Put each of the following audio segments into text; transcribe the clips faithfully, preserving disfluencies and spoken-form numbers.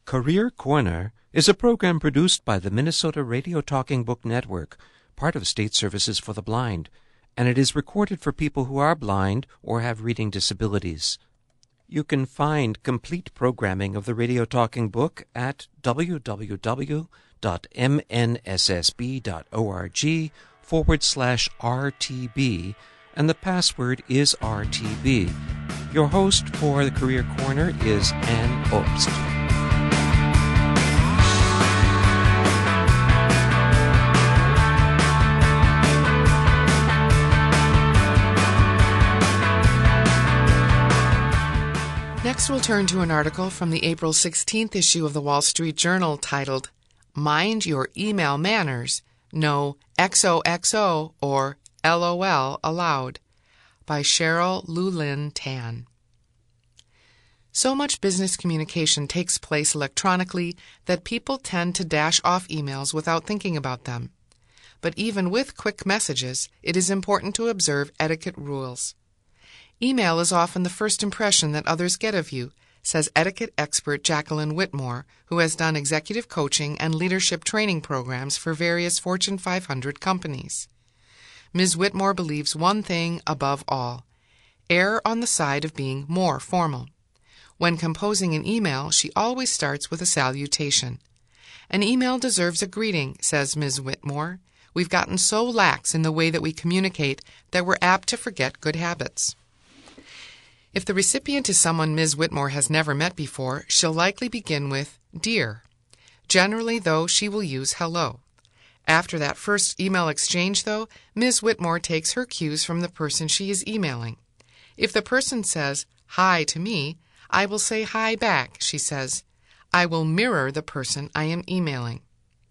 Career Corner is a program produced by the Minnesota Radio Talking Book Network, part of State Services for the Blind, and it is recorded for people who are blind or have reading disabilities. You can find complete programming of the Radio Talking Book at www.mnssb.org forward slash RTB, and the password is R T B. Your host for the Career Corner is Ann Obst. Next, we'll turn to an article from the April sixteenth issue of the Wall Street Journal titled, Mind Your Email Manners, No X O X O or LOL Allowed, by Cheryl Lulin Tan. So much business communication takes place electronically that people tend to dash off emails without thinking about them. But even with quick messages, it is important to observe etiquette rules. Email is often the first impression that others get of you, says etiquette expert Jacqueline Whitmore, who has done executive coaching and leadership training programs for various Fortune five hundred companies. Miz Whitmore believes one thing above all: err on the side of being more formal. When composing an email, she always starts with a salutation. An email deserves a greeting, says Miz Whitmore. We've gotten so lax in the way that we communicate that we're apt to forget good habits. If the recipient is someone Miz Whitmore has never met before, she'll likely begin with Dear. Generally, though, she will use hello. After that first email exchange, though, Miz Whitmore takes her cues from the person she is emailing. If the person says hi to me, I will say hi back, she says. I will mirror the person I am emailing.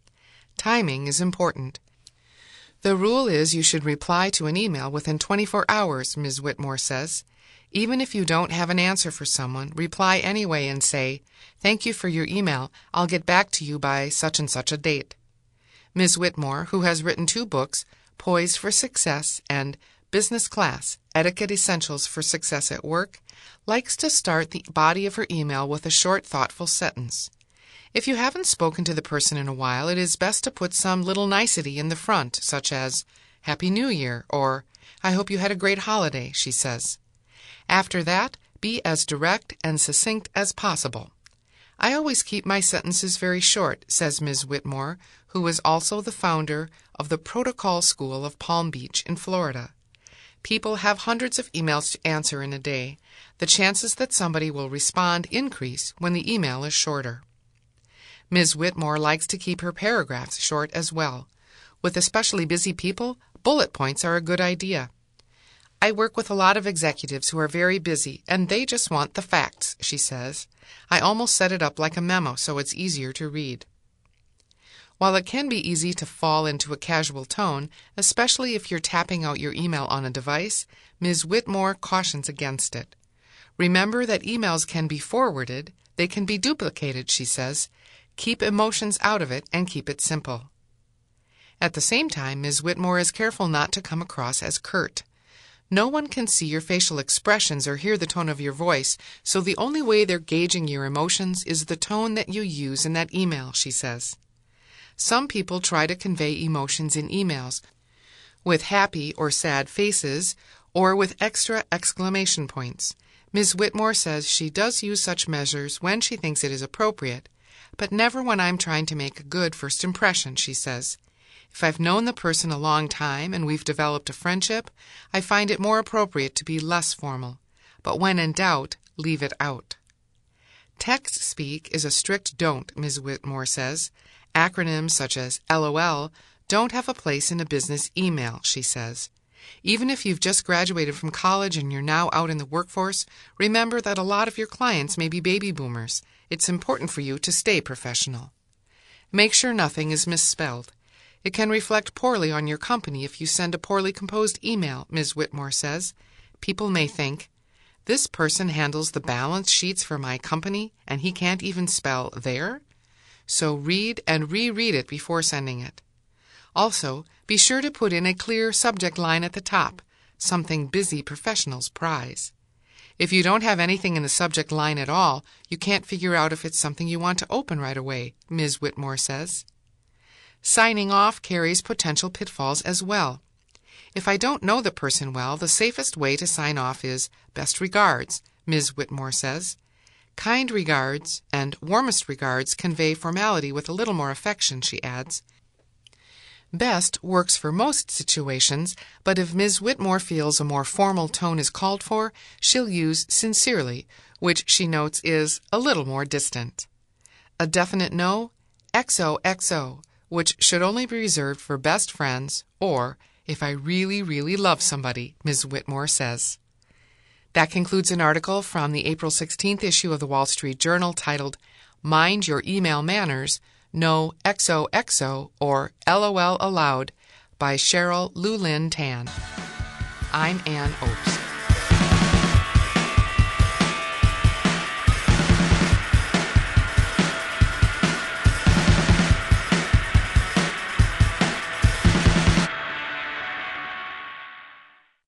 Timing is important. The rule is you should reply to an email within twenty-four hours, Miz Whitmore says. Even if you don't have an answer for someone, reply anyway and say, Thank you for your email. I'll get back to you by such and such a date. Miz Whitmore, who has written two books, Poised for Success and Business Class, Etiquette Essentials for Success at Work, likes to start the body of her email with a short, thoughtful sentence. If you haven't spoken to the person in a while, it is best to put some little nicety in the front, such as, Happy New Year, or I hope you had a great holiday, she says. After that, be as direct and succinct as possible. I always keep my sentences very short, says Miz Whitmore, who is also the founder of the Protocol School of Palm Beach in Florida. People have hundreds of emails to answer in a day. The chances that somebody will respond increase when the email is shorter. Miz Whitmore likes to keep her paragraphs short as well. With especially busy people, bullet points are a good idea. I work with a lot of executives who are very busy, and they just want the facts, she says. I almost set it up like a memo so it's easier to read. While it can be easy to fall into a casual tone, especially if you're tapping out your email on a device, Miz Whitmore cautions against it. Remember that emails can be forwarded, they can be duplicated, she says. Keep emotions out of it and keep it simple. At the same time, Miz Whitmore is careful not to come across as curt. No one can see your facial expressions or hear the tone of your voice, so the only way they're gauging your emotions is the tone that you use in that email, she says. Some people try to convey emotions in emails with happy or sad faces or with extra exclamation points. Miz Whitmore says she does use such measures when she thinks it is appropriate, but never when I'm trying to make a good first impression, she says. If I've known the person a long time and we've developed a friendship, I find it more appropriate to be less formal. But when in doubt, leave it out. Text speak is a strict don't, Miz Whitmore says. Acronyms such as LOL don't have a place in a business email, she says. Even if you've just graduated from college and you're now out in the workforce, remember that a lot of your clients may be baby boomers. It's important for you to stay professional. Make sure nothing is misspelled. It can reflect poorly on your company if you send a poorly composed email, Miz Whitmore says. People may think, this person handles the balance sheets for my company and he can't even spell there? So read and reread it before sending it. Also, be sure to put in a clear subject line at the top, something busy professionals prize. If you don't have anything in the subject line at all, you can't figure out if it's something you want to open right away, Miz Whitmore says. Signing off carries potential pitfalls as well. If I don't know the person well, the safest way to sign off is best regards, Miz Whitmore says. Kind regards and warmest regards convey formality with a little more affection, she adds. Best works for most situations, but if Miz Whitmore feels a more formal tone is called for, she'll use sincerely, which she notes is a little more distant. A definite no, X O X O, which should only be reserved for best friends or if I really, really love somebody, Miz Whitmore says. That concludes an article from the April sixteenth issue of the Wall Street Journal titled, Mind Your Email Manners, No X O X O or LOL Allowed by Cheryl Lu Lin Tan. I'm Ann Opes.